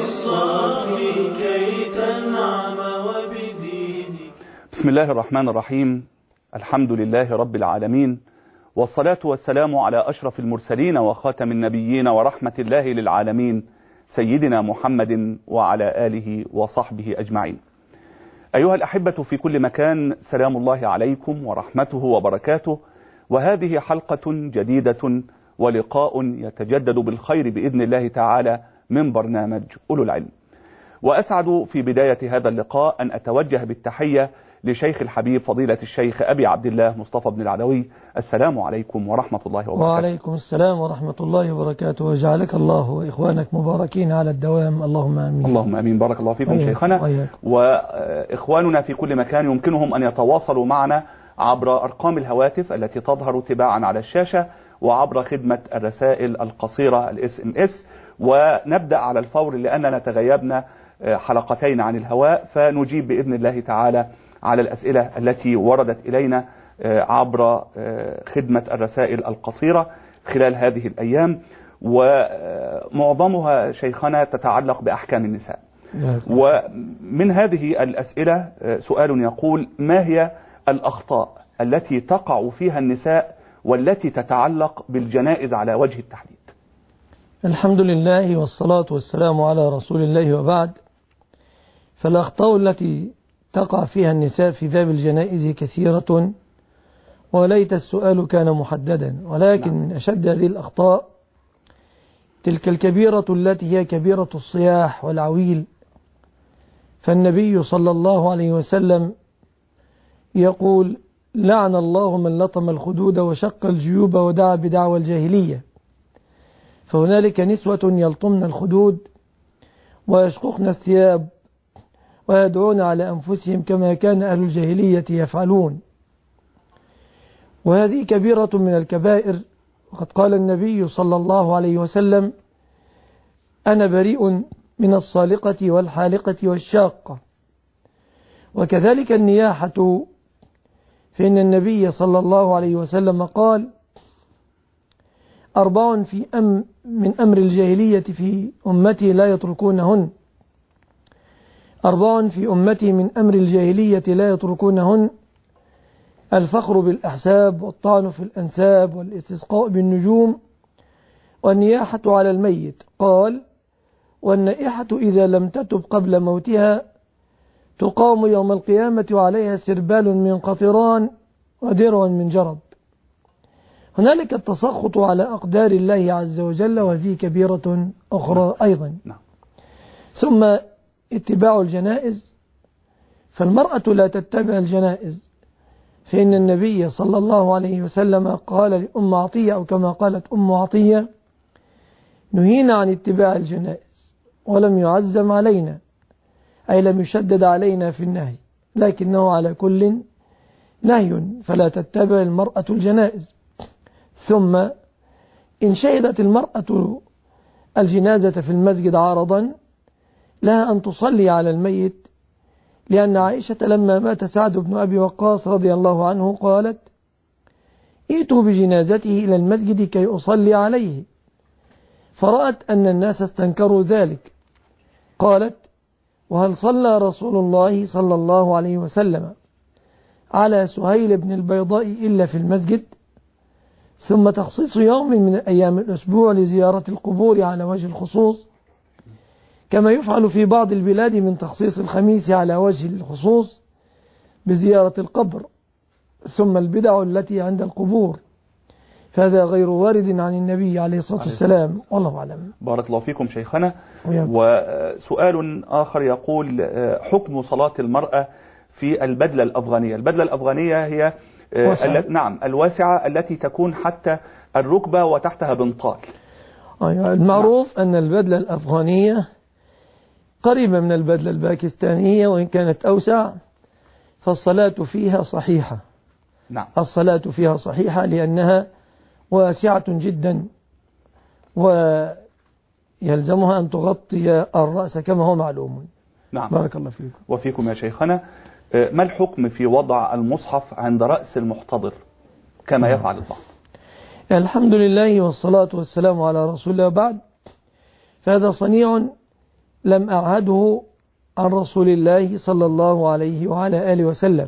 الصافي كي تنعم وبدينك. بسم الله الرحمن الرحيم. الحمد لله رب العالمين، والصلاة والسلام على أشرف المرسلين وخاتم النبيين ورحمة الله للعالمين سيدنا محمد وعلى آله وصحبه أجمعين. أيها الأحبة في كل مكان، سلام الله عليكم ورحمته وبركاته، وهذه حلقة جديدة ولقاء يتجدد بالخير بإذن الله تعالى من برنامج أولو العلم. وأسعد في بداية هذا اللقاء أن أتوجه بالتحية لشيخ الحبيب فضيلة الشيخ أبي عبد الله مصطفى بن العدوي. السلام عليكم ورحمة الله وبركاته. وعليكم السلام ورحمة الله وبركاته، وجعلك الله وإخوانك مباركين على الدوام، اللهم آمين. اللهم آمين. بارك الله فيكم شيخنا. وإخواننا في كل مكان يمكنهم أن يتواصلوا معنا عبر أرقام الهواتف التي تظهر تباعا على الشاشة، وعبر خدمة الرسائل القصيرة SMS. ونبدأ على الفور لأننا تغيبنا حلقتين عن الهواء، فنجيب بإذن الله تعالى على الأسئلة التي وردت إلينا عبر خدمة الرسائل القصيرة خلال هذه الأيام، ومعظمها شيخنا تتعلق بأحكام النساء. ومن هذه الأسئلة سؤال يقول: ما هي الأخطاء التي تقع فيها النساء والتي تتعلق بالجنائز على وجه التحديد؟ الحمد لله والصلاة والسلام على رسول الله، وبعد. فالأخطاء التي تقع فيها النساء في باب الجنائز كثيرة، وليت السؤال كان محددا، ولكن من أشد هذه الأخطاء تلك الكبيرة التي هي كبيرة الصياح والعويل. فالنبي صلى الله عليه وسلم يقول: لعن الله من لطم الخدود وشق الجيوب ودعا بدعوى الجاهلية. فهنالك نسوة يلطمن الخدود ويشققن الثياب ويدعون على أنفسهم كما كان أهل الجاهلية يفعلون، وهذه كبيرة من الكبائر. وقد قال النبي صلى الله عليه وسلم: أنا بريء من الصالقة والحالقة والشاقة. وكذلك النياحة، فإن النبي صلى الله عليه وسلم قال: 4 من أمر الجاهلية في أمتي لا يتركونهن. 4 في أمتي من أمر الجاهلية لا يتركونهن: الفخر بالأحساب، والطعن في الأنساب، والاستسقاء بالنجوم، والنياحة على الميت. قال: والنائحة إذا لم تتب قبل موتها تقام يوم القيامة وعليها سربال من قطران ودرع من جرب. هنالك التسخط على أقدار الله عز وجل، وهذه كبيرة أخرى أيضا. ثم اتباع الجنائز، فالمرأة لا تتبع الجنائز، فإن النبي صلى الله عليه وسلم قال لأم عطية، أو كما قالت أم عطية: نهينا عن اتباع الجنائز ولم يعزم علينا، أي لم يشدد علينا في النهي، لكنه على كل نهي، فلا تتبع المرأة الجنائز. ثم إن شهدت المرأة الجنازة في المسجد عارضا، لها أن تصلي على الميت، لأن عائشة لما مات سعد بن أبي وقاص رضي الله عنه قالت: ائتوا بجنازته إلى المسجد كي أصلي عليه، فرأت أن الناس استنكروا ذلك، قالت: وهل صلى رسول الله صلى الله عليه وسلم على سهيل بن البيضاء إلا في المسجد؟ ثم تخصيص يوم من أيام الأسبوع لزيارة القبور على وجه الخصوص، كما يفعل في بعض البلاد من تخصيص الخميس على وجه الخصوص بزيارة القبر. ثم البدع التي عند القبور، فهذا غير وارد عن النبي عليه الصلاة والسلام، والله أعلم. بارك الله فيكم شيخنا. وسؤال آخر يقول: حكم صلاة المرأة في البدلة الأفغانية. البدلة الأفغانية هي نعم الواسعة التي تكون حتى الركبة وتحتها بنطال. المعروف أن البدلة الأفغانية قريبة من البدلة الباكستانية، وإن كانت أوسع، فالصلاة فيها صحيحة. نعم. الصلاة فيها صحيحة لأنها واسعة جدا، ويلزمها أن تغطي الرأس كما هو معلوم. نعم. بارك الله فيكم. وفيكم يا شيخنا. ما الحكم في وضع المصحف عند رأس المحتضر كما يفعل البعض؟ الحمد لله والصلاة والسلام على رسول الله، بعد. فهذا صنيع لم أعهده عن رسول الله صلى الله عليه وعلى آله وسلم،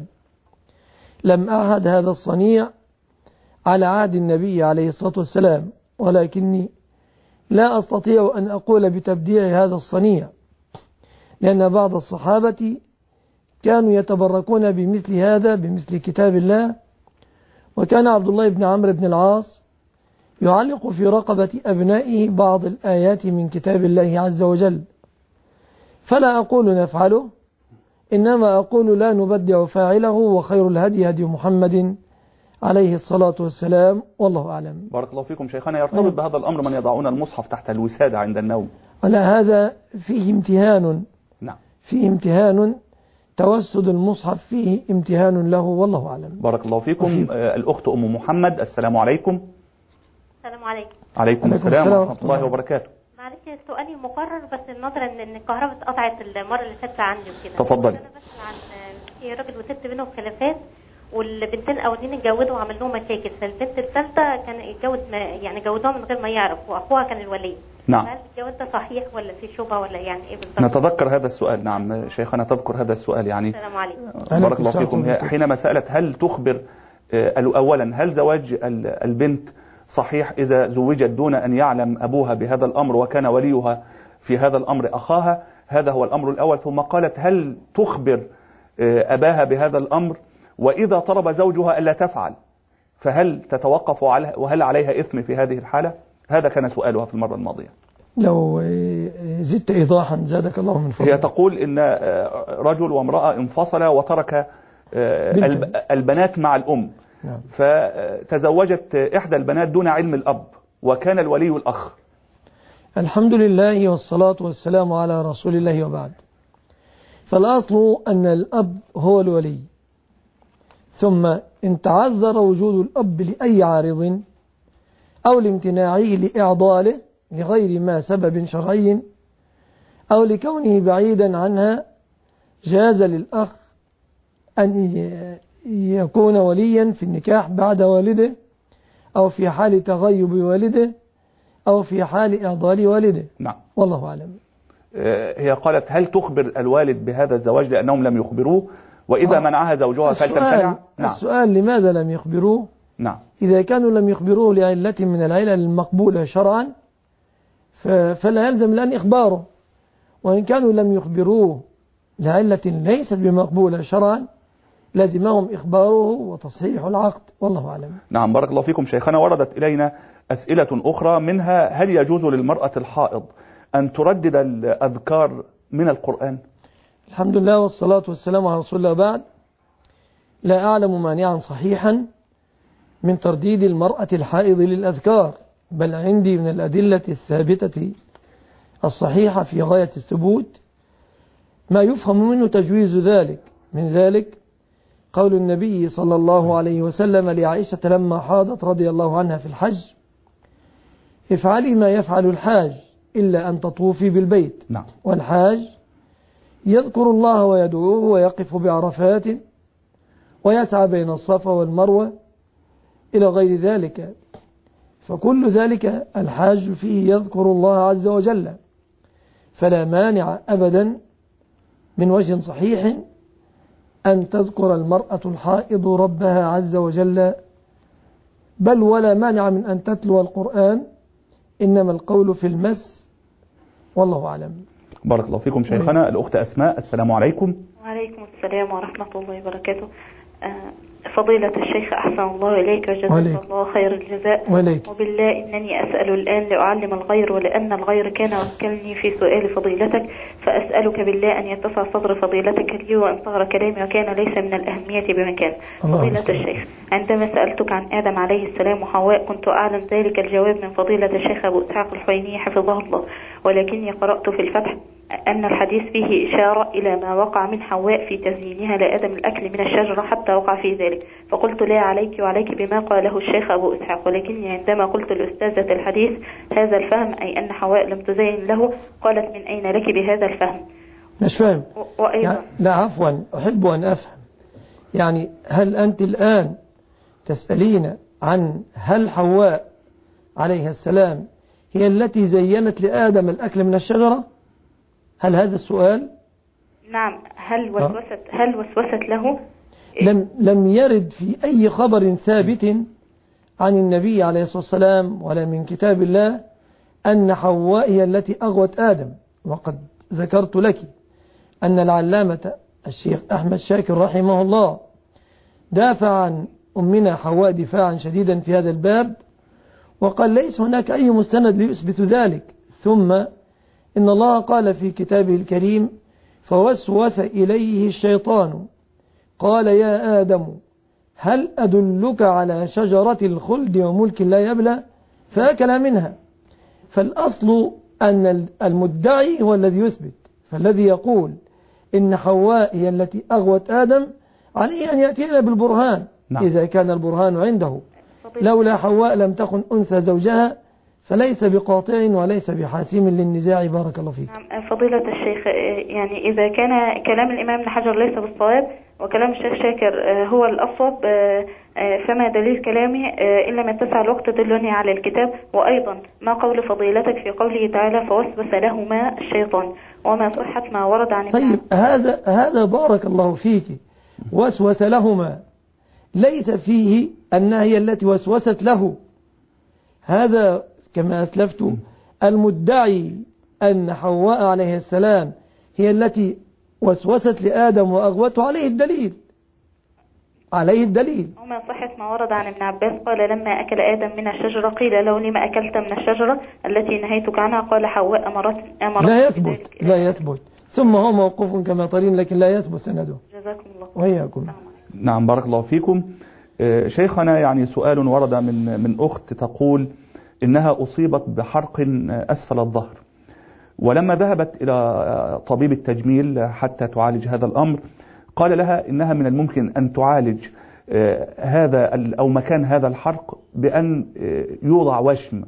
لم أعهد هذا الصنيع على عهد النبي عليه الصلاة والسلام، ولكني لا أستطيع أن أقول بتبديع هذا الصنيع، لأن بعض الصحابة كانوا يتبركون بمثل هذا، بمثل كتاب الله. وكان عبد الله بن عمرو بن العاص يعلق في رقبة أبنائه بعض الآيات من كتاب الله عز وجل. فلا أقول نفعله، إنما أقول لا نبدع فاعله، وخير الهدي هدي محمد عليه الصلاة والسلام، والله أعلم. بارك الله فيكم شيخنا. يرتبط بهذا الأمر من يضعون المصحف تحت الوسادة عند النوم. على هذا فيه امتهان. نعم. فيه امتهان، توسد المصحف فيه امتهان له، والله أعلم. بارك الله فيكم. الأخت أم محمد، السلام عليكم. السلام عليكم. عليكم السلام ورحمة الله وبركاته. معلش سؤالي مقرر، بس النظرا ان الكهرباء اتقطعت المرة اللي فاتت عندي وكده. تفضلي. انا بسأل عن في راجل وست بينهم خلافات، والبنتين الاولين اتجوزوا وعمل لهم مشاكل، فالبنت الثالثة كان اتجوز يعني جوزوها من غير ما يعرف، واخوها كان الولي. نعم. هل الجواز ده صحيح ولا في شبهة ولا يعني ايه بالظبط؟ نتذكر هذا السؤال. نعم شيخنا تذكر هذا السؤال يعني. السلام عليكم. بارك الله فيكم. حينما سألت هل تخبر أولا هل زواج البنت صحيح إذا زوجت دون أن يعلم أبوها بهذا الأمر وكان وليها في هذا الأمر أخاها؟ هذا هو الأمر الأول. ثم قالت هل تخبر أباها بهذا الأمر، وإذا طلب زوجها ألا تفعل فهل تتوقف وهل عليها إثم في هذه الحالة؟ هذا كان سؤالها في المرة الماضية. لو زدت إيضاحا زادك الله من فضلك. هي تقول إن رجل وامرأة انفصلا وترك البنات مع الأم. نعم. فتزوجت إحدى البنات دون علم الأب وكان الولي الأخ. الحمد لله والصلاة والسلام على رسول الله، وبعد. فالأصل أن الأب هو الولي، ثم إن تعذر وجود الأب لأي عارض أو لامتناعه لإعضاله لغير ما سبب شرعي أو لكونه بعيدا عنها، جاز للأخ أن يكون وليا في النكاح بعد والده، أو في حال تغيب والده، أو في حال إعضال والده. نعم. والله أعلم. هي قالت هل تخبر الوالد بهذا الزواج لأنهم لم يخبروه، وإذا منعها زوجها فلتمتنع؟ نعم. السؤال لماذا لم يخبروه؟ نعم. إذا كانوا لم يخبروه لعلة من العلل المقبولة شرعا فلا يلزم الآن إخباره، وإن كانوا لم يخبروه لعلة ليست بمقبولة شرعا لازمهم إخباره وتصحيح العقد، والله أعلم. نعم. بارك الله فيكم شيخنا. وردت إلينا أسئلة أخرى، منها هل يجوز للمرأة الحائض أن تردد الأذكار من القرآن؟ الحمد لله والصلاة والسلام على رسول الله، بعد. لا أعلم مانعا صحيحا من ترديد المرأة الحائض للأذكار، بل عندي من الأدلة الثابتة الصحيحة في غاية الثبوت ما يفهم منه تجويز ذلك. من ذلك قول النبي صلى الله عليه وسلم لعائشة لما حاضت رضي الله عنها في الحج: افعلي ما يفعل الحاج إلا أن تطوفي بالبيت. نعم. والحاج يذكر الله ويدعوه ويقف بعرفات ويسعى بين الصفا والمروة إلى غير ذلك، فكل ذلك الحاج فيه يذكر الله عز وجل، فلا مانع أبدا من وجه صحيح أن تذكر المرأة الحائض ربها عز وجل، بل ولا مانع من أن تتلو القرآن، إنما القول في المس، والله أعلم. بارك الله فيكم شيخنا. الأخت أسماء، السلام عليكم. وعليكم السلام ورحمة الله وبركاته. فضيلة الشيخ أحسن الله إليك وجزاك الله خير الجزاء. وبالله إنني أسأل الآن لأعلم الغير، ولأن الغير كان وكلني في سؤال فضيلتك، فأسألك بالله أن يتسع صدر فضيلتك لي وأن صغر كلامي وكان ليس من الأهمية بمكان. فضيلة الشيخ، عندما سألتك عن آدم عليه السلام وحواء كنت أعلم ذلك الجواب من فضيلة الشيخ أبو إسحاق الحويني حفظه الله، ولكني قرأت في الفتح أن الحديث فيه إشارة إلى ما وقع من حواء في تزيينها لآدم الأكل من الشجرة حتى وقع في ذلك، فقلت لا عليك وعليك بما قاله الشيخ أبو إسحاق، ولكني عندما قلت لأستاذة الحديث هذا الفهم أي أن حواء لم تزين له، قالت من أين لك بهذا الفهم؟ مش فاهم. وأيضا لا عفوا، أحب أن أفهم. يعني هل أنت الآن تسألين عن هل حواء عليها السلام هي التي زينت لآدم الأكل من الشجرة؟ هل هذا السؤال؟ نعم. هل وسوست له؟ لم يرد في أي خبر ثابت عن النبي عليه الصلاة والسلام ولا من كتاب الله أن حواء هي التي أغوت آدم. وقد ذكرت لك أن العلامة الشيخ أحمد شاكر رحمه الله دافع عن أمنا حواء دفاعا شديدا في هذا الباب، وقال ليس هناك أي مستند ليثبت ذلك. ثم إن الله قال في كتابه الكريم: فوسوس إليه الشيطان قال يا آدم هل أدلك على شجرة الخلد وملك لا يبلى، فأكل منها. فالأصل أن المدعي هو الذي يثبت، فالذي يقول إن حواء هي التي أغوت آدم عليه أن يأتينا بالبرهان. نعم. إذا كان البرهان عنده. لولا حواء لم تكن أنثى زوجها فليس بقاطع وليس بحاسم للنزاع. بارك الله فيك. نعم. فضيلة الشيخ، يعني إذا كان كلام الإمام ابن حجر ليس بالصواب وكلام الشيخ شاكر هو الأصوب، فما دليل كلامه إن لم يتسع الوقت دلني على الكتاب؟ وأيضا ما قول فضيلتك في قوله تعالى فوسوس لهما الشيطان، وما صحة ما ورد عن طيب هذا بارك الله فيك وسوس لهما ليس فيه أنها هي التي وسوست له. هذا كما أسلفت المدعي أن حواء عليه السلام هي التي وسوست لآدم وأغوته عليه الدليل. وما صحة ما ورد عن ابن عباس قال لما أكل آدم من الشجرة قيل له لما أكلت من الشجرة التي نهيتك عنها قال حواء أمرت لا يثبت ثم هو موقوف كما ترين لكن لا يثبت سنده. جزاكم الله وإياكم. نعم بارك الله فيكم. شيخنا يعني سؤال ورد من أخت تقول إنها أصيبت بحرق أسفل الظهر، ولما ذهبت إلى طبيب التجميل حتى تعالج هذا الأمر قال لها إنها من الممكن أن تعالج هذا أو مكان هذا الحرق بأن يوضع وشم،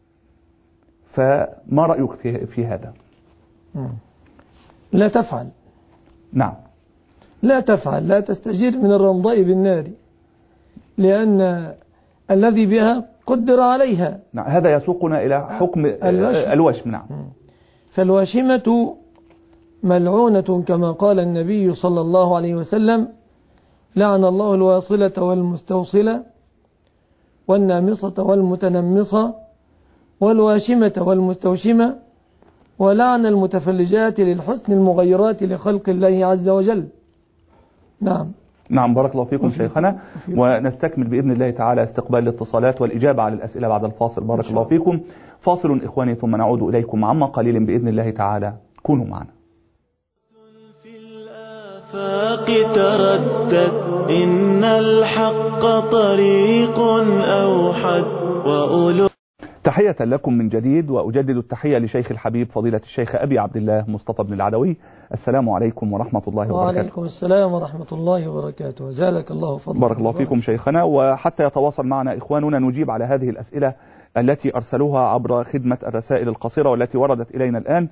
فما رأيك في هذا؟ لا تفعل. نعم لا تفعل، لا تستجير من الرمضاء بالنار، لأن الذي بها قدر عليها. نعم هذا يسوقنا إلى حكم الوشم. نعم. فالواشمة ملعونة كما قال النبي صلى الله عليه وسلم: لعن الله الواصلة والمستوصلة والنامصة والمتنمصة والواشمة والمستوشمة ولعن المتفلجات للحسن المغيرات لخلق الله عز وجل. نعم بارك الله فيكم شيخنا، ونستكمل بإذن الله تعالى استقبال الاتصالات والإجابة على الأسئلة بعد الفاصل. بارك الله فيكم. فاصل إخواني ثم نعود إليكم عما قليل بإذن الله تعالى، كونوا معنا. في الآفاق تردد إن الحق طريق أوحد وأولو. تحية لكم من جديد، وأجدد التحية لشيخ الحبيب فضيلة الشيخ أبي عبد الله مصطفى بن العدوي. السلام عليكم ورحمة الله وبركاته. وعليكم السلام ورحمة الله وبركاته. جزاك الله فضلا. بارك الله فيكم شيخنا. وحتى يتواصل معنا إخواننا نجيب على هذه الأسئلة التي أرسلوها عبر خدمة الرسائل القصيرة والتي وردت إلينا الآن.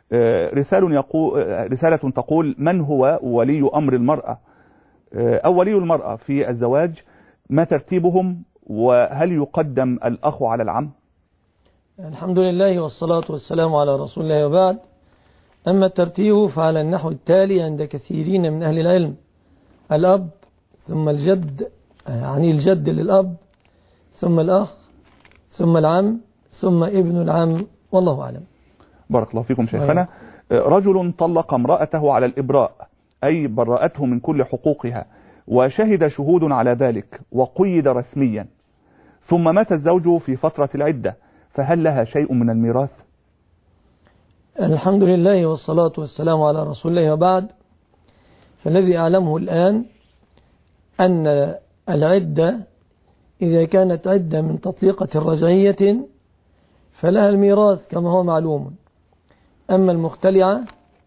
رسالة تقول: من هو ولي أمر المرأة أو ولي المرأة في الزواج؟ ما ترتيبهم؟ وهل يقدم الأخ على العم؟ الحمد لله والصلاة والسلام على رسول الله، وبعد. أما الترتيب فعلى النحو التالي عند كثيرين من أهل العلم: الأب ثم الجد، يعني الجد للأب، ثم الأخ، ثم العم، ثم ابن العم، والله أعلم. بارك الله فيكم شيخنا. رجل طلق امرأته على الإبراء، أي برأته من كل حقوقها، وشهد شهود على ذلك وقيد رسميا، ثم مات الزوج في فترة العدة، فهل لها شيء من الميراث؟ الحمد لله والصلاة والسلام على رسول الله، وبعد. فالذي أعلمه الآن أن العدة إذا كانت عدة من تطليقة رجعية فلها الميراث كما هو معلوم. أما المختلعة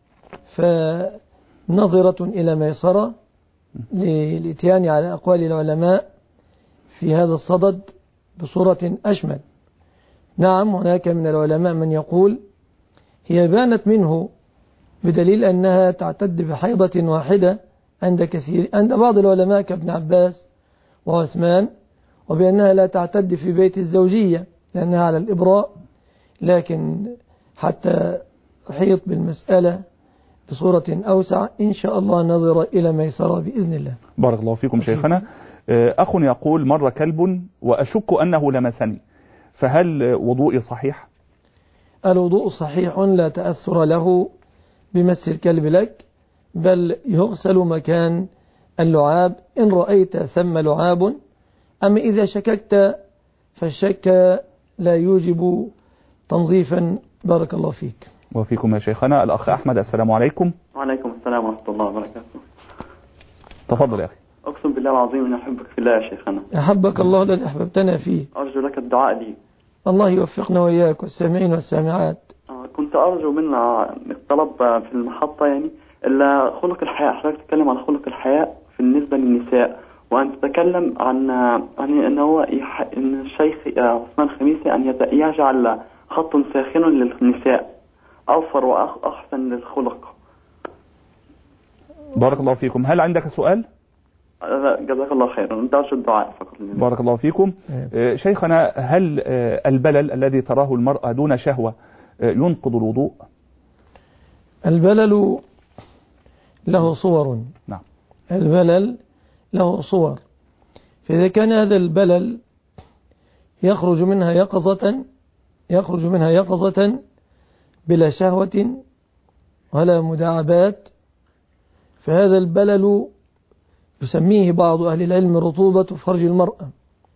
فنظرة إلى ميسرة للإتيان على أقوال العلماء في هذا الصدد بصورة أشمل. نعم هناك من العلماء من يقول هي بانت منه بدليل أنها تعتد بحيضة واحدة عند بعض العلماء كابن عباس وعثمان، وبأنها لا تعتد في بيت الزوجية لأنها على الإبراء. لكن حتى أحيط بالمسألة بصورة أوسع إن شاء الله نظر إلى ميسرة بإذن الله. بارك الله فيكم شيخنا. أخ يقول: مر كلب وأشك أنه لمسني، فهل وضوئي صحيح؟ الوضوء صحيح، لا تأثر له بمس الكلب لك، بل يغسل مكان اللعاب إن رأيت ثم لعاب. أما إذا شككت فالشك لا يوجب تنظيفا. بارك الله فيك. وفيكم يا شيخنا. الأخ أحمد: السلام عليكم. وعليكم السلام ورحمة الله وبركاته. تفضل يا أخي. أقسم بالله العظيم أن أحبك في الله يا شيخنا. أحبك الله الذي أحببتنا فيه. أرجو لك الدعاء لي. الله يوفقنا وإياك والسامعين والسامعات. كنت أرجو منا الطلب في المحطة يعني إلا خلق الحياء. حضرتك تتكلم عن خلق الحياء بالنسبة للنساء، وأن تتكلم عن إن الشيخ عثمان خميسي أن يجعل خط ساخن للنساء أوفر وأحسن للخلق. بارك الله فيكم. هل عندك سؤال؟ جزاك الله خيرا. أنت أرجو الدعاء فقط. بارك الله فيكم. شيخنا، هل البلل الذي تراه المرأة دون شهوة ينقض الوضوء؟ البلل له صور. نعم. البلل له صور، فإذا كان هذا البلل يخرج منها يقظة بلا شهوة ولا مداعبات، فهذا البلل يسميه بعض أهل العلم رطوبة فرج المرأة.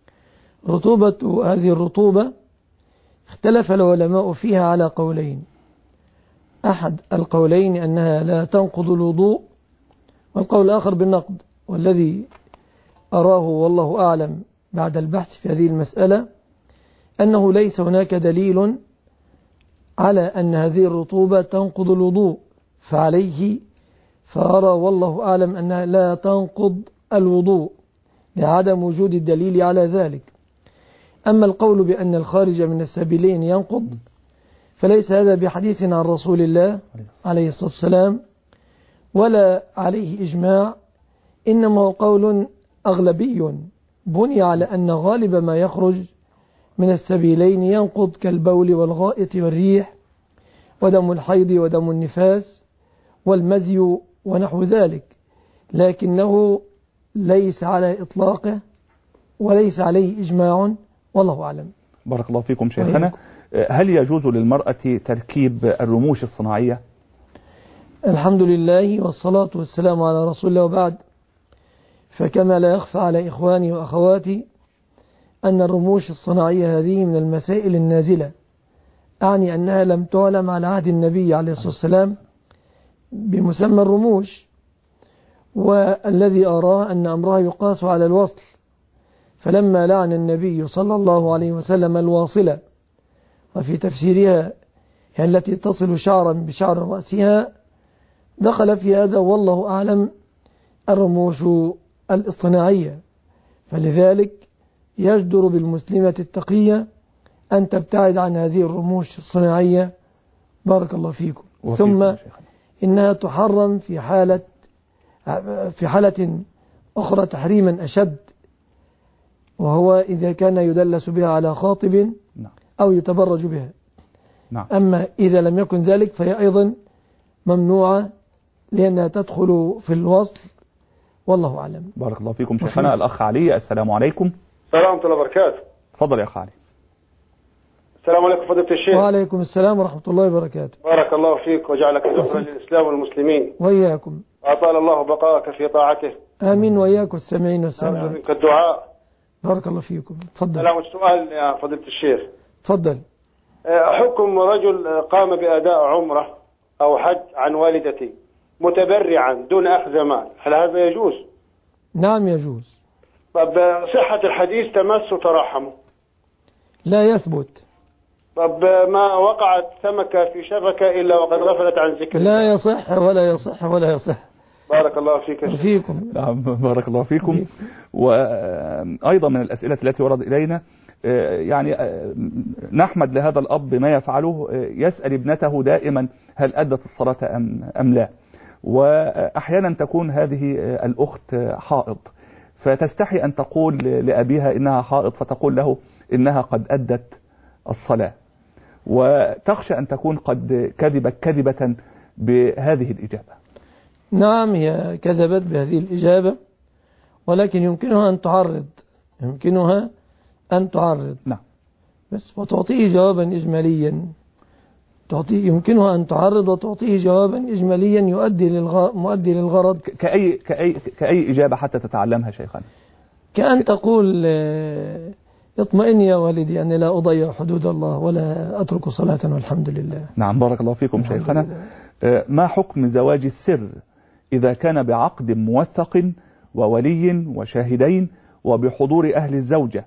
هذه الرطوبة اختلف العلماء فيها على قولين. أحد القولين أنها لا تنقض الوضوء، والقول الآخر بالنقض، والذي أراه والله أعلم بعد البحث في هذه المسألة أنه ليس هناك دليل على أن هذه الرطوبة تنقض الوضوء، فأرى والله أعلم أنها لا تنقض الوضوء لعدم وجود الدليل على ذلك. أما القول بأن الخارج من السبيلين ينقض فليس هذا بحديث عن رسول الله عليه الصلاة والسلام ولا عليه إجماع، إنما هو قول أغلبي بني على أن غالب ما يخرج من السبيلين ينقض كالبول والغائط والريح ودم الحيض ودم النفاس والمذي ونحو ذلك، لكنه ليس على إطلاقه وليس عليه إجماع، والله أعلم. بارك الله فيكم شيخنا. هل يجوز للمرأة تركيب الرموش الصناعية؟ الحمد لله والصلاة والسلام على رسول الله، وبعد، فكما لا يخفى على إخواني وأخواتي أن الرموش الصناعية هذه من المسائل النازلة، أعني أنها لم تعلم على عهد النبي عليه الصلاة والسلام بمسمى الرموش، والذي أراه أن أمرها يقاس على الوصل، فلما لعن النبي صلى الله عليه وسلم الواصلة وفي تفسيرها هي التي تصل شعرا بشعر رأسها، دخل في هذا والله أعلم الرموش الاصطناعية، فلذلك يجدر بالمسلمة التقية أن تبتعد عن هذه الرموش الصناعية. بارك الله فيكم. ثم إنها تحرم في حالة أخرى تحريما أشد، وهو إذا كان يدلس بها على خاطب أو يتبرج بها. أما إذا لم يكن ذلك فهي أيضا ممنوعة لأنها تدخل في الوصل، والله أعلم. بارك الله فيكم شيخنا. الأخ علي: السلام عليكم. السلام ورحمة الله وبركاته. تفضل يا أخ علي. السلام عليكم فضيلة الشيخ. وعليكم السلام ورحمة الله وبركاته. بارك الله فيك وجعلك ذخرا للإسلام والمسلمين. وإياكم. أطال الله بقاءك في طاعته. آمين وإياكم السامعين والسامعات. منك الدعاء. بارك الله فيكم. تفضل. السؤال يا فضيلة الشيخ. تفضل. حكم رجل قام بأداء عمرة أو حج عن والدتي متبرعا دون أخذ مال، هل هذا يجوز؟ نعم يجوز. طب صحة الحديث تمس وترحموا؟ لا يثبت. طب ما وقعت سمكة في شبكة إلا وقد غفلت عن ذكر؟ لا يصح ولا يصح ولا يصح. بارك الله فيك. فيكم. بارك الله فيكم. وأيضا من الأسئلة التي ورد إلينا، يعني نحمد لهذا الأب ما يفعله، يسأل ابنته دائما هل أدت الصلاة أم لا، وأحيانا تكون هذه الأخت حائض فتستحي أن تقول لأبيها إنها حائض، فتقول له إنها قد أدت الصلاة، وتخشى أن تكون قد كذبة بهذه الإجابة. نعم، هي كذبت بهذه الإجابة، ولكن يمكنها أن تعرض نعم، بس وتعطيه جوابا إجماليا. يمكنها أن تعرض وتعطيه جوابا إجماليا مؤدي للغرض. كأي إجابة حتى تتعلمها شيخنا؟ كأن تقول اطمئن يا والدي أني لا أضيع حدود الله ولا أترك صلاة والحمد لله. نعم، بارك الله فيكم شيخنا. ما حكم زواج السر إذا كان بعقد موثق وولي وشاهدين وبحضور أهل الزوجة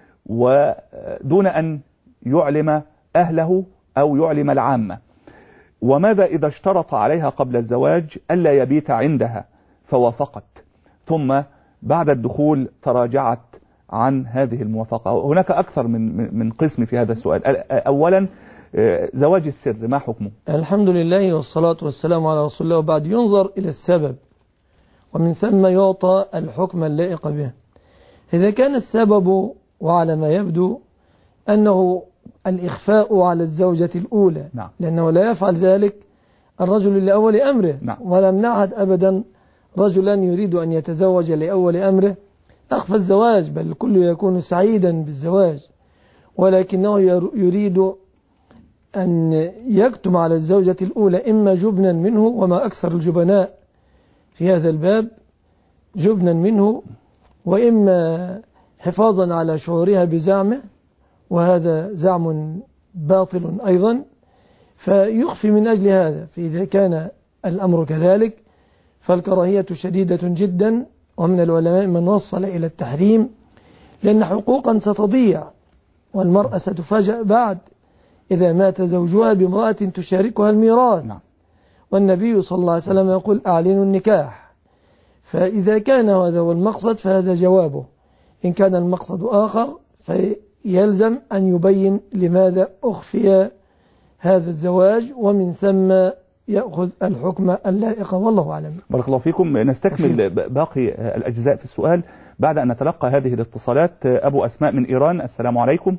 ودون أن يعلم أهله أو يعلم العامة؟ وماذا إذا اشترط عليها قبل الزواج ألا يبيت عندها فوافقت، ثم بعد الدخول تراجعت عن هذه الموافقة؟ هناك أكثر من قسم في هذا السؤال. أولا، زواج السر ما حكمه؟ الحمد لله والصلاة والسلام على رسول الله، وبعد ينظر إلى السبب ومن ثم يعطى الحكم اللائق به. إذا كان السبب وعلى ما يبدو أنه الإخفاء على الزوجة الأولى، نعم، لأنه لا يفعل ذلك الرجل لأول أمره، نعم، ولم نعهد أبدا رجلا يريد أن يتزوج لأول أمره أخفى الزواج، بل الكل يكون سعيدا بالزواج، ولكنه يريد أن يكتم على الزوجة الأولى إما جبنا منه، وما أكثر الجبناء في هذا الباب جبنا منه، وإما حفاظا على شعورها بزعمه، وهذا زعم باطل أيضا، فيخفي من أجل هذا. فإذا كان الأمر كذلك فالكراهية شديدة جدا، ومن العلماء من وصل إلى التحريم، لأن حقوقا ستضيع، والمرأة ستفاجأ بعد إذا مات زوجها بامرأة تشاركها الميراث. نعم. والنبي صلى الله عليه وسلم يقول أعلنوا النكاح. فإذا كان هذا هو المقصد فهذا جوابه. إن كان المقصد آخر فيلزم أن يبين لماذا أخفي هذا الزواج، ومن ثم يأخذ الحكم اللائق، والله أعلم. بارك الله فيكم. نستكمل باقي الأجزاء في السؤال بعد أن نتلقى هذه الاتصالات. أبو أسماء من إيران، السلام عليكم.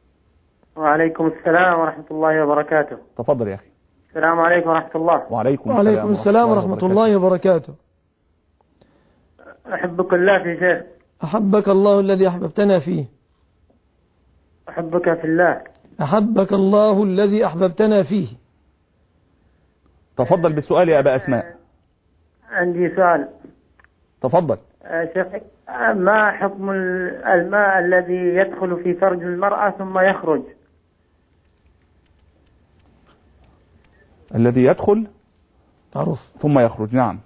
وعليكم السلام ورحمة الله وبركاته. تفضل يا أخي. السلام عليكم ورحمة الله. وعليكم السلام ورحمة الله وبركاته. أحبك الله في شيخ. أحبك الله الذي أحببتنا فيه. أحبك في الله. أحبك الله الذي أحببتنا فيه. تفضل بالسؤال يا أبا أسماء. عندي سؤال. تفضل. شيخ، ما حكم الماء الذي يدخل في فرج المرأة ثم يخرج؟ الذي يدخل معروف ثم يخرج. نعم.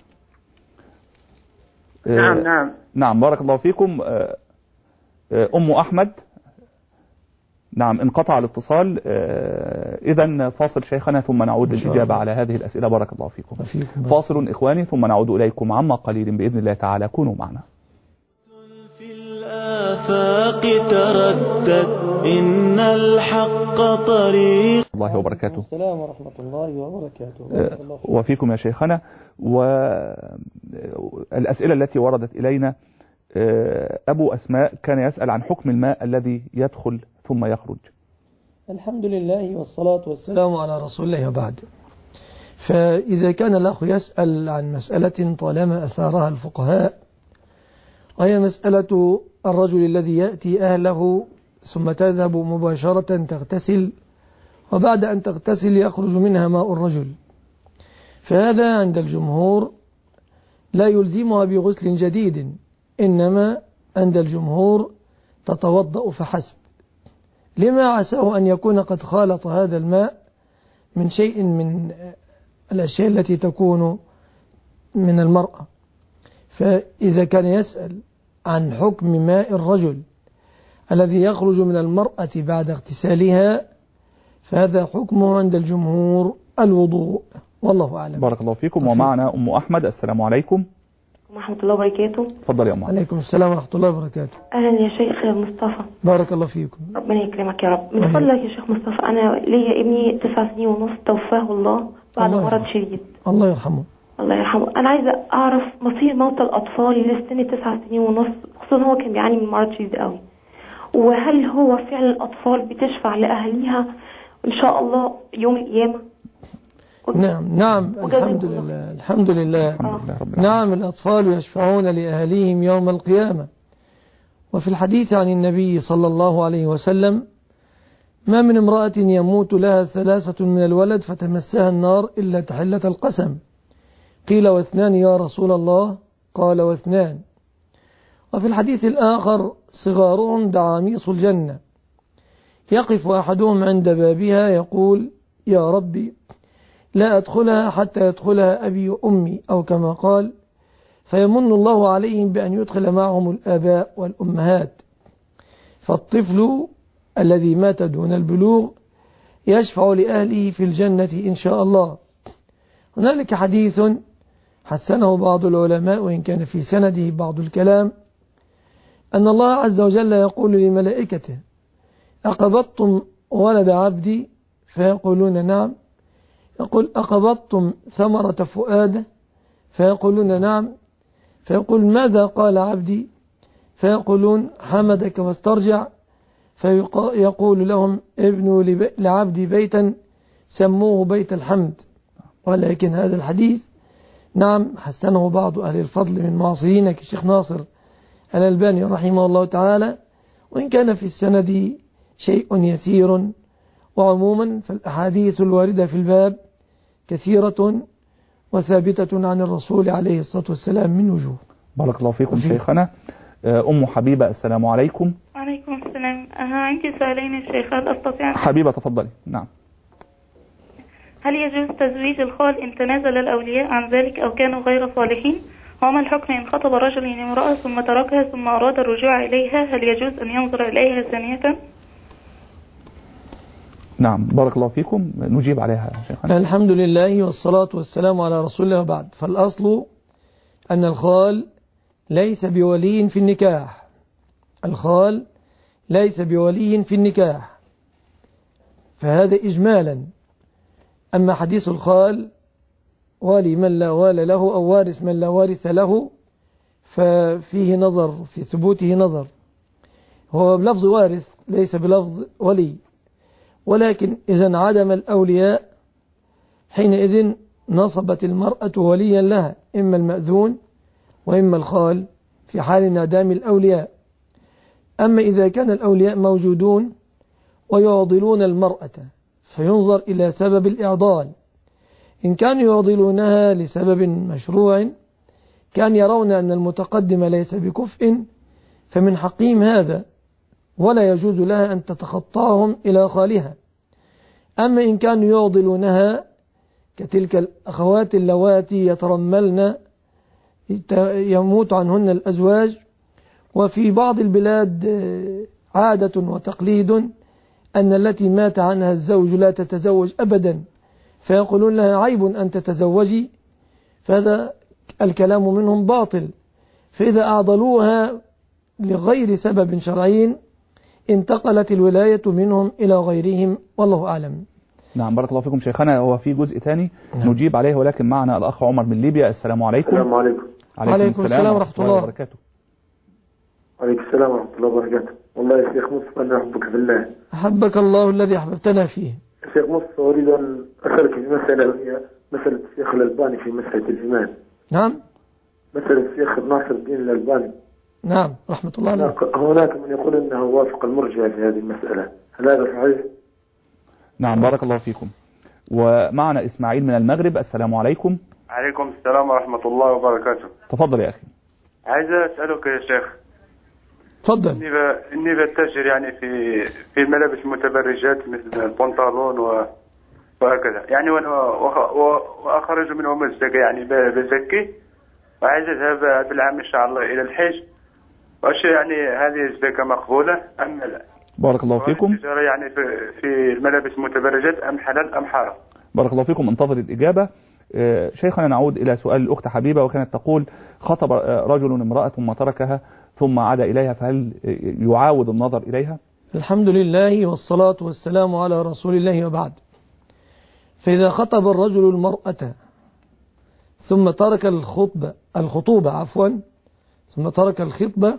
نعم، بارك الله فيكم. أم أحمد. نعم، انقطع الاتصال. إذن فاصل شيخنا ثم نعود للإجابة على هذه الأسئلة. بارك الله فيكم. فاصل إخواني ثم نعود إليكم عما قليل بإذن الله تعالى. كونوا معنا. في الآفاق تردد إن الحق طريق. الله وبركاته. السلام ورحمة الله وبركاته. وفيكم يا شيخنا. والأسئلة التي وردت إلينا، أبو أسماء كان يسأل عن حكم الماء الذي يدخل ثم يخرج. الحمد لله والصلاة والسلام على رسول الله وبعد. فإذا كان الأخ يسأل عن مسألة طالما أثارها الفقهاء، وهي مسألة الرجل الذي يأتي أهله ثم تذهب مباشرة تغتسل، وبعد أن تغتسل يخرج منها ماء الرجل، فهذا عند الجمهور لا يلزمها بغسل جديد، إنما عند الجمهور تتوضأ فحسب، لما عساه أن يكون قد خالط هذا الماء من شيء من الأشياء التي تكون من المرأة. فإذا كان يسأل عن حكم ماء الرجل الذي يخرج من المرأة بعد اغتسالها، فهذا حكمه عند الجمهور الوضوء، والله أعلم. بارك الله فيكم. ومعنا أم أحمد، السلام عليكم. ورحمة الله وبركاته. تفضل يا أم أحمد. عليكم السلام ورحمة الله وبركاته. أهلا يا شيخ مصطفى. بارك الله فيكم. ربنا يكرمك يا رب. من فضلك يا شيخ مصطفى، أنا ليا ابني 9 سنين ونص توفاه الله بعد مرض شديد. الله يرحمه. الله يرحمه. أنا عايزة أعرف مصير موتى الأطفال اللي سن 9 سنين ونص، خصوصا هو كان بيعاني من مرض شديد قوي، وهل هو فعلا الأطفال بتشفع لأهليها إن شاء الله يوم القيامة. نعم الحمد لله الحمد لله. نعم الأطفال يشفعون لأهليهم يوم القيامة. وفي الحديث عن النبي صلى الله عليه وسلم: ما من امرأة يموت لها 3 من الولد فتمسها النار إلا تحلة القسم. قيل: و2 يا رسول الله؟ قال: و2. وفي الحديث الآخر: صغارهم دعاميص الجنة، يقف أحدهم عند بابها يقول: يا ربي لا أدخلها حتى يدخلها أبي وأمي، أو كما قال، فيمن الله عليهم بأن يدخل معهم الآباء والأمهات. فالطفل الذي مات دون البلوغ يشفع لأهله في الجنة إن شاء الله. هنالك حديث حسنه بعض العلماء وإن كان في سنده بعض الكلام، أن الله عز وجل يقول لملائكته: أقبضتم ولد عبدي؟ فيقولون نعم. يقول: أقبضتم ثمرة فؤاده؟ فيقولون نعم. فيقول: ماذا قال عبدي؟ فيقولون: حمدك واسترجع. فيقول لهم: ابنوا لعبدي بيتا سموه بيت الحمد. ولكن هذا الحديث نعم حسنه بعض أهل الفضل من معاصرين كالشيخ ناصر الألباني رحمه الله تعالى، وإن كان في السند شيء يسير. وعموما فالأحاديث الواردة في الباب كثيرة وثابتة عن الرسول عليه الصلاة والسلام من وجوه. بارك الله فيكم شيخنا. أم حبيبة، السلام عليكم. وعليكم السلام. عندي سؤالين يا شيخ، هل أستطيع؟ حبيبة تفضلي. نعم. هل يجوز تزويج الخال إن تنازل الأولياء عن ذلك أو كانوا غير صالحين؟ وما الحكم إن خطب رجل امرأة ثم تركها ثم أراد الرجوع إليها، هل يجوز أن ينظر إليها ثانية؟ نعم بارك الله فيكم، نجيب عليها شيخنا. الحمد لله والصلاة والسلام على رسول الله وبعد. فالأصل أن الخال ليس بولي في النكاح. الخال ليس بولي في النكاح، فهذا إجمالا. أما حديث الخال: والي من لا وال له أو وارث من لا وارث له، ففيه نظر، في ثبوته نظر. هو بلفظ وارث ليس بلفظ ولي. ولكن إذا انعدم الأولياء حينئذ نصبت المرأة وليا لها، إما المأذون وإما الخال في حال انعدام الأولياء. أما إذا كان الأولياء موجودون ويعضلون المرأة فينظر إلى سبب الإعضال. إن كانوا يعضلونها لسبب مشروع كان يرون أن المتقدم ليس بكفء فمن حقهم هذا، ولا يجوز لها أن تتخطاهم إلى خالها. أما إن كانوا يعضلونها كتلك الأخوات اللواتي يترملن يموت عنهن الأزواج، وفي بعض البلاد عادة وتقليد أن التي مات عنها الزوج لا تتزوج أبدا، فيقولون لها: عيب أن تتزوجي. فهذا الكلام منهم باطل. فإذا أعضلوها لغير سبب شرعي انتقلت الولاية منهم إلى غيرهم، والله أعلم. نعم بارك الله فيكم شيخنا. هو في جزء ثاني نجيب عليه، ولكن معنا الأخ عمر من ليبيا. السلام عليكم. السلام عليكم. عليكم السلام ورحمة الله وبركاته. عليكم السلام ورحمة الله وبركاته. والله يا شيخ مصطفى أنا أحبك في الله. أحبك الله الذي أحببتنا فيه. شيخ مصطفى أريد أن أسألك في مسألة، وهي مسألة الشيخ الألباني في مسألة الإيمان. نعم. مسألة الشيخ ناصر الدين الألباني. نعم رحمة الله عليه. هناك من يقول أنه وافق المرجئة في هذه المسألة، هل هذا صحيح؟ نعم بارك الله فيكم. ومعنا إسماعيل من المغرب. السلام عليكم. عليكم السلام ورحمة الله وبركاته. تفضل يا أخي. عايز أسألك يا شيخ. تفضل. إني بتاجر يعني في ملابس متبرجات مثل البنطلون وهكذا يعني، وأخرج منهم الزكاة يعني بزكي، وعايز أذهب بالعام إن شاء الله إلى الحج. وش يعني هذه الزكاة مقبولة أم لا؟ بارك الله فيكم. يعني في الملابس المتبرجات أم حلال أم حرام؟ بارك الله فيكم، انتظر الإجابة. شيخنا نعود إلى سؤال الأخت حبيبة، وكانت تقول: خطب رجل امرأة ثم تركها ثم عاد إليها، فهل يعاود النظر إليها؟ الحمد لله والصلاة والسلام على رسول الله وبعد. فإذا خطب الرجل المرأة ثم ترك الخطوبة ثم ترك الخطبة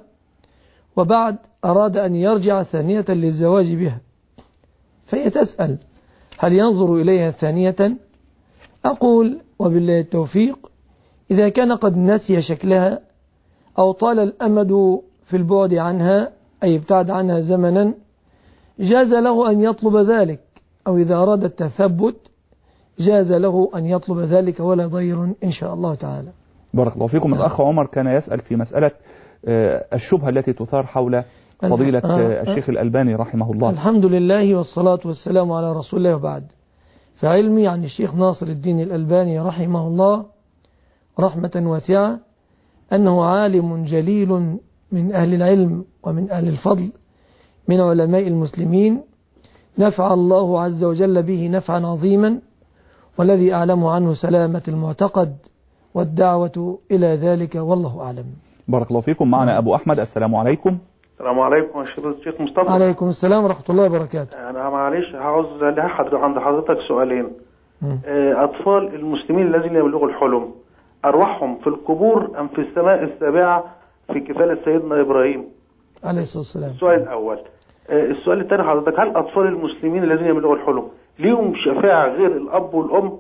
وبعد أراد أن يرجع ثانية للزواج بها، فهي تسأل: هل ينظر إليها ثانية؟ أقول وبالله التوفيق، إذا كان قد نسي شكلها أو طال الأمد في البعد عنها أي ابتعد عنها زمنا جاز له أن يطلب ذلك، أو إذا أراد التثبت جاز له أن يطلب ذلك ولا ضير إن شاء الله تعالى. بارك الله فيكم. الأخ عمر كان يسأل في مسألة الشبهة التي تثار حول فضيلة الشيخ الألباني رحمه الله. الحمد لله والصلاة والسلام على رسول الله وبعد. فعلمي عن الشيخ ناصر الدين الألباني رحمه الله رحمة واسعة أنه عالم جليل من أهل العلم ومن أهل الفضل من علماء المسلمين، نفع الله عز وجل به نفعا عظيما، والذي أعلم عنه سلامة المعتقد والدعوة إلى ذلك والله أعلم. بارك الله فيكم. معنا أبو أحمد. السلام عليكم. السلام عليكم الشيخ مصطفى. عليكم السلام ورحمة الله وبركاته. أنا معلش عاوز عند حضرتك سؤالين. أطفال المسلمين الذين يبلغوا الحلم أرواحهم في القبور أم في السماء السابعة في كفالة سيدنا إبراهيم عليه الصلاة والسلام؟ السؤال الأول. السؤال الثاني حضرتك، هل أطفال المسلمين الذين يبلغوا الحلم ليهم شفاعة غير الأب والأم؟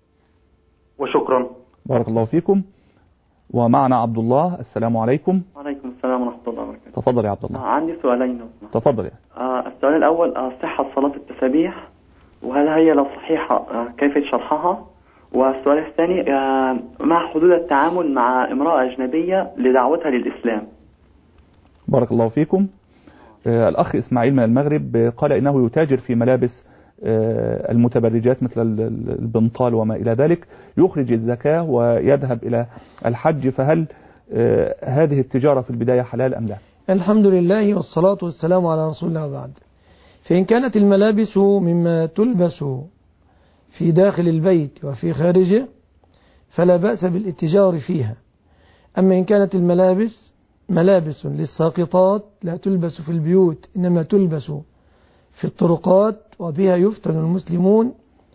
وشكرا. بارك الله فيكم. ومعنا عبد الله. السلام عليكم. وعليكم السلام ورحمة الله وبركاته. تفضل يا عبد الله. عندي سؤالين. تفضل. السؤال الأول، صحة صلاة التسابيح، وهل هي لو صحيحة كيف شرحها؟ والسؤال الثاني، مع حدود التعامل مع امرأة أجنبية لدعوتها للإسلام. بارك الله فيكم. الأخ إسماعيل من المغرب قال إنه يتاجر في ملابس المتبرجات مثل البنطال وما إلى ذلك، يخرج الزكاة ويذهب إلى الحج، فهل هذه التجارة في البداية حلال أم لا؟ الحمد لله والصلاة والسلام على رسول الله وبعد. فإن كانت الملابس مما تلبس في داخل البيت وفي خارجه فلا بأس بالاتجار فيها. أما إن كانت الملابس ملابس للساقطات لا تلبس في البيوت إنما تلبس في الطرقات وبها يفتن المسلمون،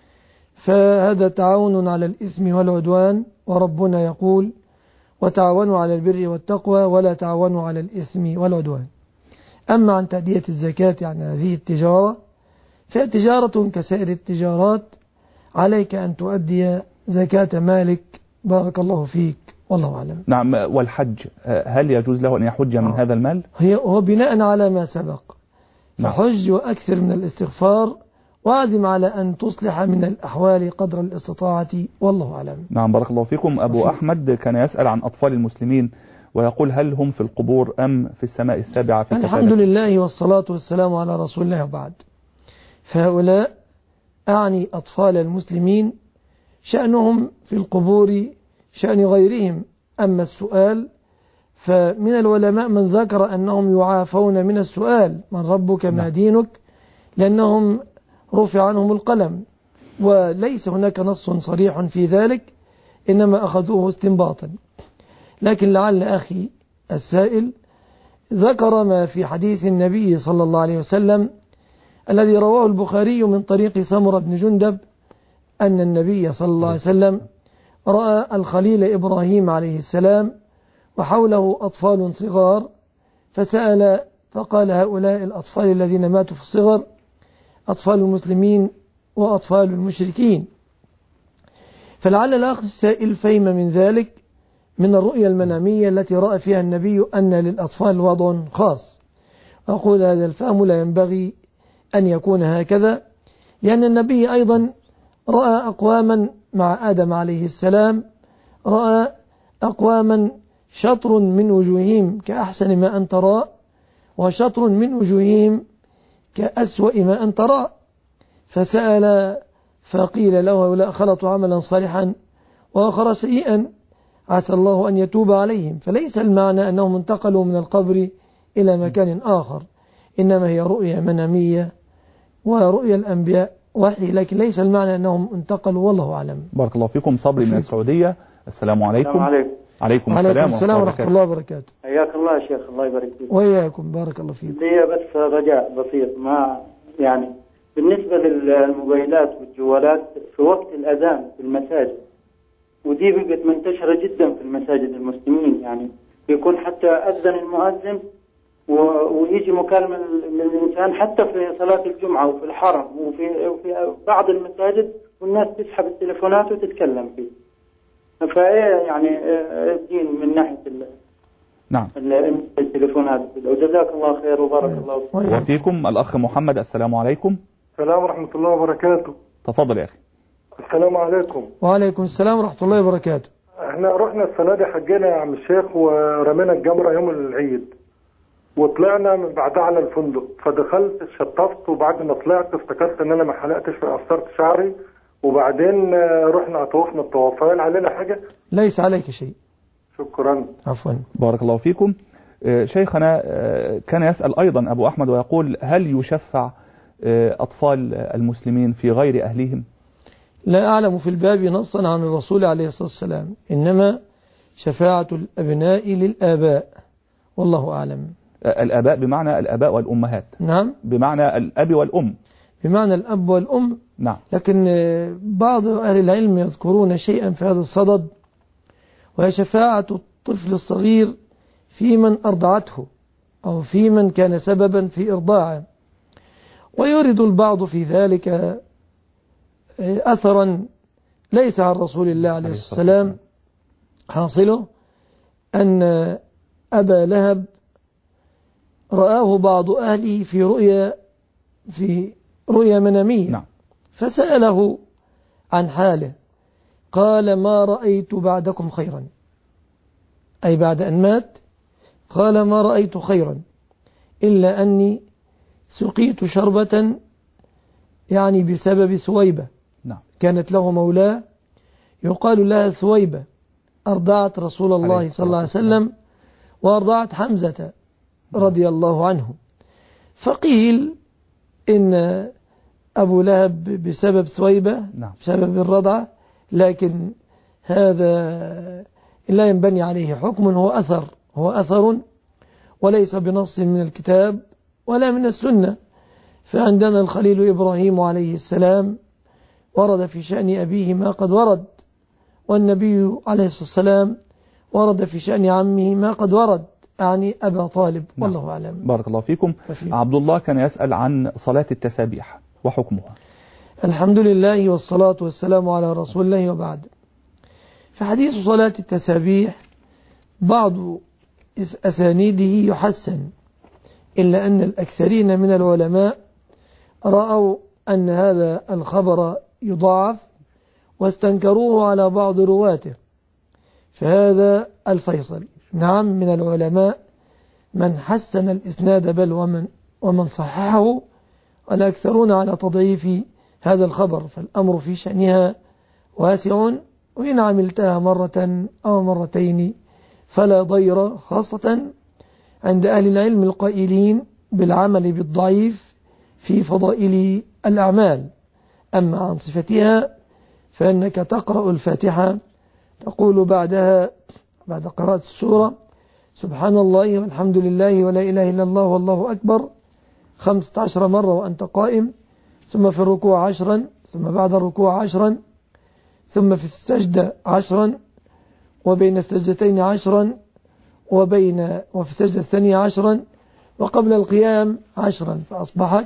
فهذا تعاون على الإثم والعدوان، وربنا يقول وتعاونوا على البر والتقوى ولا تعاونوا على الإثم والعدوان. أما عن تأدية الزكاة عن هذه التجارة فهي تجارة كسائر التجارات، عليك أن تؤدي زكاة مالك. بارك الله فيك والله أعلم. نعم. والحج هل يجوز له أن يحج من هذا المال؟ هو بناء على ما سبق، فحج وأكثر من الاستغفار، وعزم على أن تصلح من الأحوال قدر الاستطاعة والله أعلم. نعم. بارك الله فيكم. أبو أحمد كان يسأل عن أطفال المسلمين ويقول هل هم في القبور أم في السماء السابعة في الحمد لله والصلاة والسلام على رسول الله وبعد. فهؤلاء أعني أطفال المسلمين شأنهم في القبور شأن غيرهم. أما السؤال فمن العلماء من ذكر أنهم يعافون من السؤال من ربك ما دينك، لأنهم رفع عنهم القلم، وليس هناك نص صريح في ذلك، إنما أخذوه استنباطا. لكن لعل أخي السائل ذكر ما في حديث النبي صلى الله عليه وسلم الذي رواه البخاري من طريق سمرة بن جندب أن النبي صلى الله عليه وسلم رأى الخليل إبراهيم عليه السلام وحوله أطفال صغار، فسأل فقال هؤلاء الأطفال الذين ماتوا في الصغر أطفال المسلمين وأطفال المشركين. فلعل الأخ السائل فهم من ذلك من الرؤيا المنامية التي رأى فيها النبي أن للأطفال وضع خاص. أقول هذا الفهم لا ينبغي أن يكون هكذا، لأن النبي أيضا رأى أقواما مع آدم عليه السلام، رأى أقواما شطر من وجوههم كأحسن ما أن ترى، وشطر من وجوههم كأسوأ ما أن ترى، فسأل فقيل له هؤلاء خلطوا عملا صالحا وآخر سيئا عسى الله أن يتوب عليهم. فليس المعنى أنهم انتقلوا من القبر إلى مكان آخر، إنما هي رؤية منامية ورؤية الأنبياء وحي، لكن ليس المعنى أنهم انتقلوا والله أعلم. بارك الله فيكم. صبري من السعودية. السلام عليكم. السلام عليكم. عليكم السلام ورحمة الله وبركاته. حياك الله يا شيخ، الله يبارك فيك. وإياكم بارك الله فيك. لي بس رجاء بسيط، ما يعني بالنسبة للموبايلات والجوالات في وقت الأذان في المساجد، ودي بقت منتشرة جدا في المساجد المسلمين، يعني بيكون حتى أذن المؤذن ويجي مكالمة للإنسان حتى في صلاة الجمعة وفي الحرم وفي بعض المساجد، والناس تسحب التليفونات وتتكلم فيه. فإيه يعني الدين من ناحية نعم التليفونات. وجزاك الله خير وبارك الله فيك. وفيكم. الأخ محمد، السلام عليكم. السلام ورحمة الله وبركاته. تفضل يا أخي. السلام عليكم. وعليكم السلام ورحمة الله وبركاته. احنا رحنا السنة دي حجينا يا عم الشيخ، ورمينا الجمرة يوم العيد، وطلعنا من بعدها على الفندق. فدخلت شطفت، وبعد ما طلعت افتكرت ان انا ما حلقتش فقصرت شعري، وبعدين رحنا طوفنا الطواف. هل علينا حاجة؟ ليس عليك شيء. شكرا. عفوا. بارك الله فيكم. شيخنا كان يسأل أيضا أبو أحمد ويقول: هل يشفع أطفال المسلمين في غير أهليهم؟ لا أعلم في الباب نصا عن الرسول عليه الصلاة والسلام، إنما شفاعة الأبناء للآباء، والله أعلم. الآباء بمعنى الآباء والأمهات؟ نعم، بمعنى الأب والأم. بمعنى الأب والأم. نعم. لكن بعض أهل العلم يذكرون شيئا في هذا الصدد، وهي شفاعة الطفل الصغير في من أرضعته أو في من كان سببا في إرضاعه. ويرد البعض في ذلك أثرا ليس عن رسول الله عليه الصلاة والسلام، حاصله أن أبا لهب رآه بعض أهله في رؤيا منامية. نعم. فسأله عن حاله، قال: ما رأيت بعدكم خيرا، أي بعد أن مات. قال: ما رأيت خيرا إلا أني سقيت شربة، يعني بسبب ثويبة. نعم. كانت له مولاه يقال لها ثويبة، أرضعت رسول الله صلى الله عليه وسلم وأرضعت حمزة رضي الله عنه. فقيل إن أبو لهب بسبب ثويبة، نعم، بسبب الرضعة، لكن هذا لا ينبني عليه حكم، هو أثر وليس بنص من الكتاب ولا من السنة. فعندنا الخليل إبراهيم عليه السلام ورد في شأن أبيه ما قد ورد، والنبي عليه الصلاة والسلام ورد في شأن عمه ما قد ورد، يعني أبا طالب. نعم. والله أعلم. بارك الله فيكم. عبد الله كان يسأل عن صلاة التسابيح وحكمها. الحمد لله والصلاة والسلام على رسول الله، وبعد. فحديث صلاة التسابيح بعض أسانيده يحسن، إلا أن الأكثرين من العلماء رأوا أن هذا الخبر يضاعف واستنكروه على بعض رواته، فهذا الفيصل. نعم، من العلماء من حسن الإسناد بل ومن صححه، والأكثرون على تضعيف هذا الخبر. فالأمر في شأنها واسع، وإن عملتها مرة أو مرتين فلا ضير، خاصة عند أهل العلم القائلين بالعمل بالضعيف في فضائل الأعمال. أما عن صفتها فإنك تقرأ الفاتحة تقول بعدها بعد قراءة السورة: سبحان الله والحمد لله ولا إله إلا الله والله أكبر 15 مرة وأنت قائم، ثم في الركوع 10، ثم بعد الركوع 10، ثم في السجدة 10، وبين السجدتين 10، وفي السجدة الثانية 10، وقبل القيام 10، فأصبحت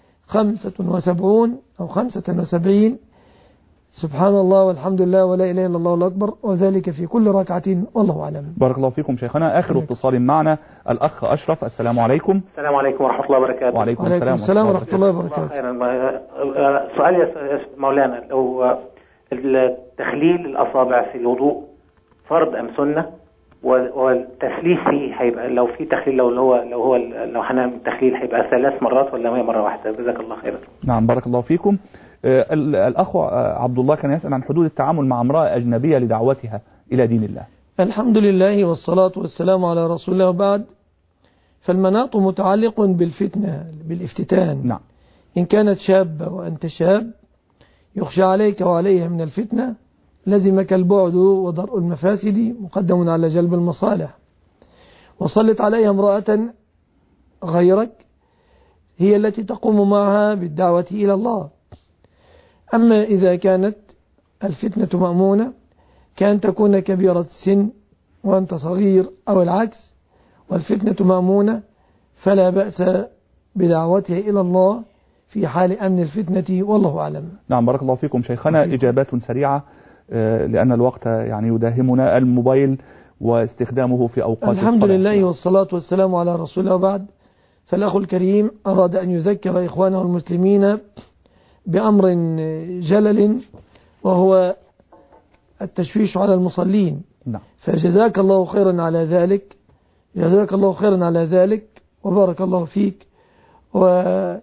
75 أو 75. سبحان الله والحمد لله ولا إله إلا الله والله أكبر، وذلك في كل ركعة، والله أعلم. بارك الله فيكم شيخنا. آخر اتصال معنا الأخ أشرف. السلام عليكم. السلام عليكم ورحمة الله وبركاته. وعليكم السلام ورحمة الله وبركاته. سؤال يا مولانا، لو التخليل الأصابع في الوضوء فرض أم سنة؟ والتثليث فيه هيبقى لو في تخليل لو هنعمل تخليل هيبقى 3 مرات ولا هي مرة واحدة؟ جزاك الله خيرا. نعم، بارك الله فيكم. الأخ عبد الله كان يسأل عن حدود التعامل مع امرأة أجنبية لدعوتها إلى دين الله. الحمد لله والصلاة والسلام على رسول الله، وبعد. فالمناط متعلق بالفتنة، بالافتتان. نعم. إن كانت شابة وأنت شاب يخشى عليك وعليها من الفتنة، لزمك البعد ودرء المفاسد مقدم على جلب المصالح. وصلت عليها امرأة غيرك هي التي تقوم معها بالدعوة إلى الله. أما إذا كانت الفتنة مأمونة كان تكون كبيرة السن وأنت صغير، أو العكس، والفتنة مأمونة فلا بأس بدعوته إلى الله في حال أمن الفتنة، والله أعلم. نعم، بارك الله فيكم شيخنا. إجابات سريعة لأن الوقت يعني يداهمنا. الموبايل واستخدامه في أوقات الحمد الصلاة. لله والصلاة والسلام على رسول الله. وبعد، فالأخ الكريم أراد أن يذكر إخوانه المسلمين بأمر جلل، وهو التشويش على المصلين. نعم. فجزاك الله خيرا على ذلك، جزاك الله خيرا على ذلك، وبارك الله فيك. وأنا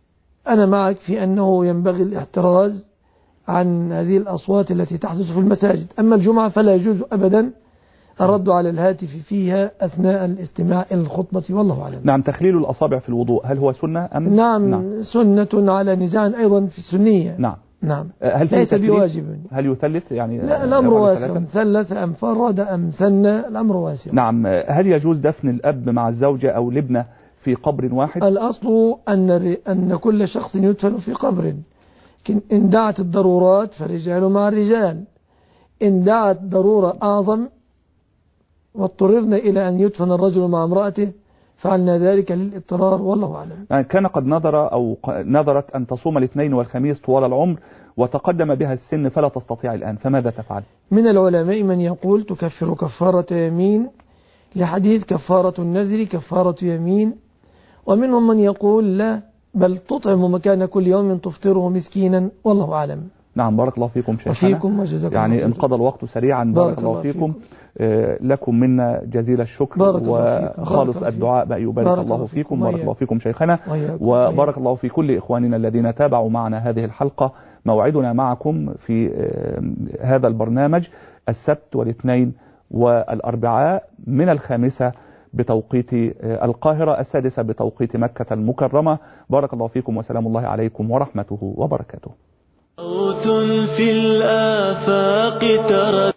معك في أنه ينبغي الاحتراز عن هذه الأصوات التي تحدث في المساجد. أما الجمعة فلا يجوز أبدا الرد على الهاتف فيها أثناء الاستماع إلى الخطبة، والله أعلم. نعم. تخليل الأصابع في الوضوء هل هو سنة أم؟ نعم. سنة على نزاع أيضا في السنية. نعم. هل ليس بواجب. هل يثلث يعني؟ لا، الأمر واسع، ثلث أم فرد أم ثنى، الأمر واسع. نعم. هل يجوز دفن الأب مع الزوجة أو الابنة في قبر واحد؟ الأصل أن كل شخص يدفن في قبر، إن دعت الضرورات فالرجال مع الرجال، إن دعت ضرورة أعظم واضطررنا إلى أن يدفن الرجل مع امرأته فعلنا ذلك للاضطرار، والله أعلم. يعني كان قد نظرت أن تصوم الاثنين والخميس طوال العمر وتقدم بها السن فلا تستطيع الآن، فماذا تفعل؟ من العلماء من يقول تكفر كفارة يمين لحديث كفارة النذر كفارة يمين، ومنهم من يقول لا، بل تطعم مكان كل يوم تفطره مسكينا، والله أعلم. نعم، بارك الله فيكم شيخنا. وفيكم وجزاكم يعني الله انقضى الوقت سريعا. بارك الله فيكم. لكم منا جزيل الشكر وخالص الدعاء بأن يبارك الله فيكم. بارك الله فيكم شيخنا، وبارك الله في كل إخواننا الذين تابعوا معنا هذه الحلقة. موعدنا معكم في هذا البرنامج السبت والاثنين والأربعاء من 5 بتوقيت القاهرة، 6 بتوقيت مكة المكرمة. بارك الله فيكم وسلام الله عليكم ورحمته وبركاته. صوت في الآفاق ترى